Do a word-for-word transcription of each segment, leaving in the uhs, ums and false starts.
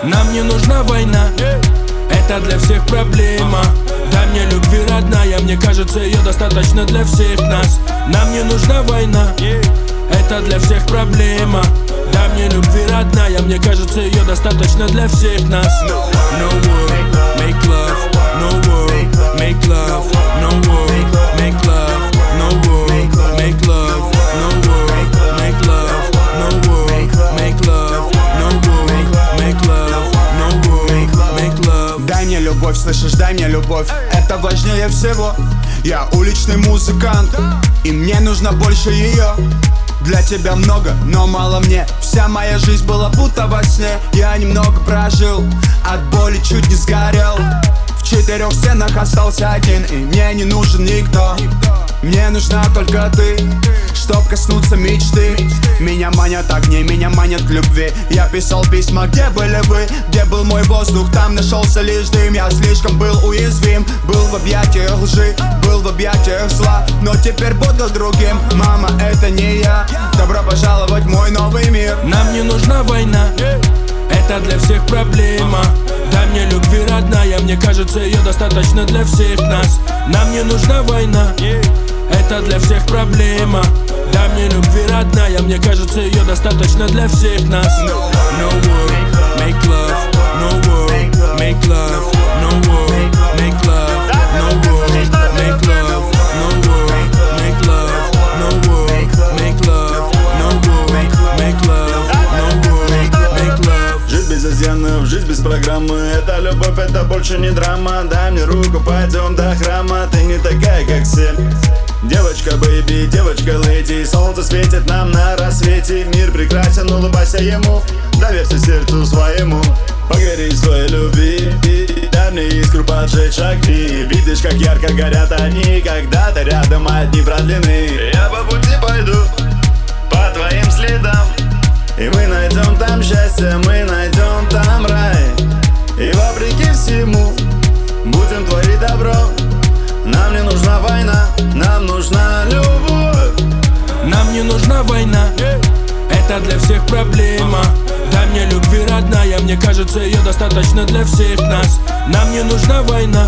Нам не нужна война, это для всех проблема. Дай мне любви, родная, мне кажется, ее достаточно для всех нас. Нам не нужна война, это для всех проблема. Дай мне любви, родная, мне кажется, ее достаточно для всех нас. No war, make love, no war, make love, no war, make love, no war, make love, no war, make love, no war, make love, no war, make love, no war, make love. Дай мне любовь, слышишь, дай мне любовь, это важнее всего. Я уличный музыкант, и мне нужно больше ее. Для тебя много, но мало мне. Вся моя жизнь была будто во сне. Я немного прожил, от боли чуть не сгорел. В четырех стенах остался один, и мне не нужен никто. Мне нужна только ты, чтоб коснуться мечты. Меня манят огни, меня манят к любви. Я писал письма, где были вы? Где был мой воздух? Там нашелся лишь дым. Я слишком был уязвим, был в объятиях лжи, был в объятиях зла, но теперь буду другим. Мама, это не я. Добро пожаловать в мой новый мир. Нам не нужна война, это для всех проблема. Дай мне любви, родная, мне кажется, ее достаточно для всех нас. Нам не нужна война, это для всех проблема. Дай мне любви, родная, мне кажется, ее достаточно для всех нас. No war, make love, no war, make love, no war, make love, no war, make love, no war, make love, no war, make love, no war, make love, no war, make love. Жизнь без изъянов, жизнь без программы. Это любовь, это больше не драма. Дай мне руку, пойдем до храма. Ты не такая, как все. Девочка, бэйби, девочка, леди. Солнце светит нам на рассвете. Мир прекрасен, улыбайся ему. Доверься сердцу своему. Погори в своей любви. Дай мне искру поджечь огни. Видишь, как ярко горят они, когда ты рядом, одни продлены. Я по пути пойду, по твоим следам, и мы найдем там счастье, мы найдем там рай. И вопреки всему будем творить добро. Нам не нужна война, нам нужна любовь. Нам не нужна война, это для всех проблема. Дай мне любви, родная, мне кажется, ее достаточно для всех нас. Нам не нужна война,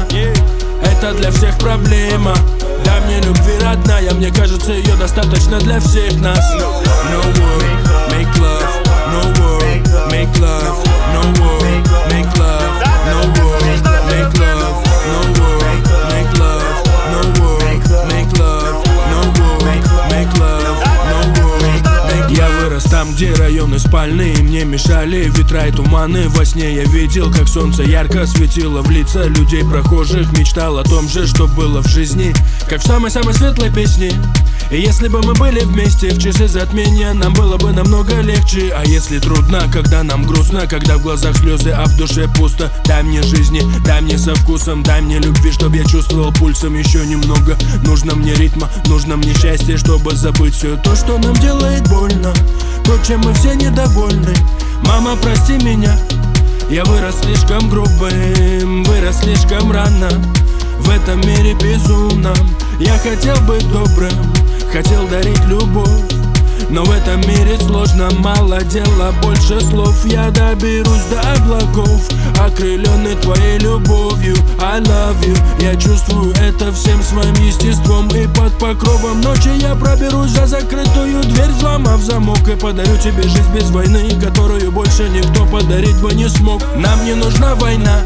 это для всех проблема. Дай мне любви, родная, мне кажется, ее достаточно для всех нас. No war, make love, no war, make love, no war, make love, no war, make love, no war, make love, no war, make love, no war, make love, no war, make love. Я вырос там, где районы спальные мне мешали ветра и туманы. Во сне я видел, как солнце ярко светило в лица людей прохожих. Мечтал о том же, что было в жизни, как в самой-самой светлой песне. И если бы мы были вместе в часы затмения, нам было бы намного легче. А если трудно, когда нам грустно, когда в глазах слезы, а в душе пусто, дай мне жизни, дай мне со вкусом, дай мне любви, чтобы я чувствовал пульсом еще немного. Нужно мне ритма, нужно мне счастье, чтобы забыть все то, что нам делает больно, то, чем мы все недовольны. Мама, прости меня, я вырос слишком грубым, вырос слишком рано в этом мире безумном. Я хотел быть добрым, хотел дарить любовь, но в этом мире сложно, мало дела, больше слов. Я доберусь до облаков, окрыленный твоей любовью. I love you, я чувствую это всем своим естеством. И под покровом ночи я проберусь за закрытую дверь, взломав замок, и подарю тебе жизнь без войны, которую больше никто подарить бы не смог. Нам не нужна война,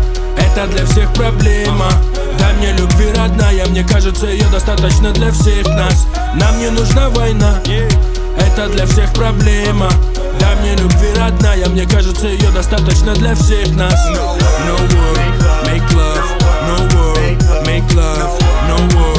это для всех проблема. Дай мне любви, родная, мне кажется, ее достаточно для всех нас. Нам не нужна война, это для всех проблема. Дай мне любви, родная, мне кажется, ее достаточно для всех нас. No war, make love, no war, make love, no war.